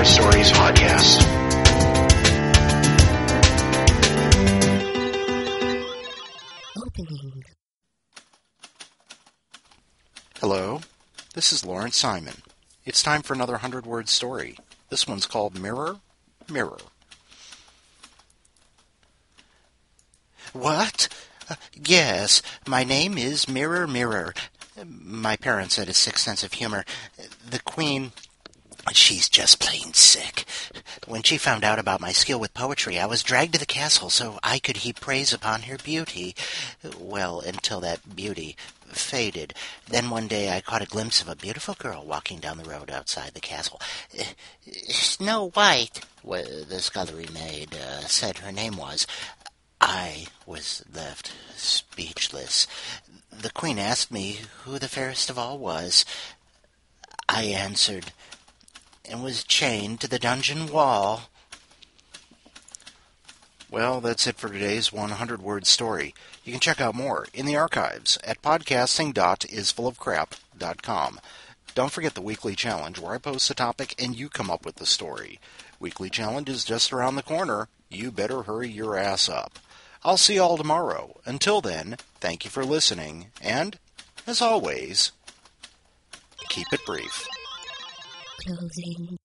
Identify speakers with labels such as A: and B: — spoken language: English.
A: Word Stories podcast.
B: Opening.
C: Hello, this is Lawrence Simon. It's time for another 100-word story. This one's called Mirror, Mirror. What? Yes, my name is Mirror, Mirror. My parents had a sick sense of humor. The Queen, she's just plain sick. When she found out about my skill with poetry, I was dragged to the castle so I could heap praise upon her beauty. Well, until that beauty faded. Then one day I caught a glimpse of a beautiful girl walking down the road outside the castle. Snow White, the scullery maid said her name was. I was left speechless. The Queen asked me who the fairest of all was. I answered, and was chained to the dungeon wall. Well, that's it for today's 100-word story. You can check out more in the archives at podcasting.isfullofcrap.com. Don't forget the weekly challenge where I post a topic and you come up with the story. Weekly challenge is just around the corner. You better hurry your ass up. I'll see you all tomorrow. Until then, thank you for listening, and, as always, keep it brief.
B: Closing.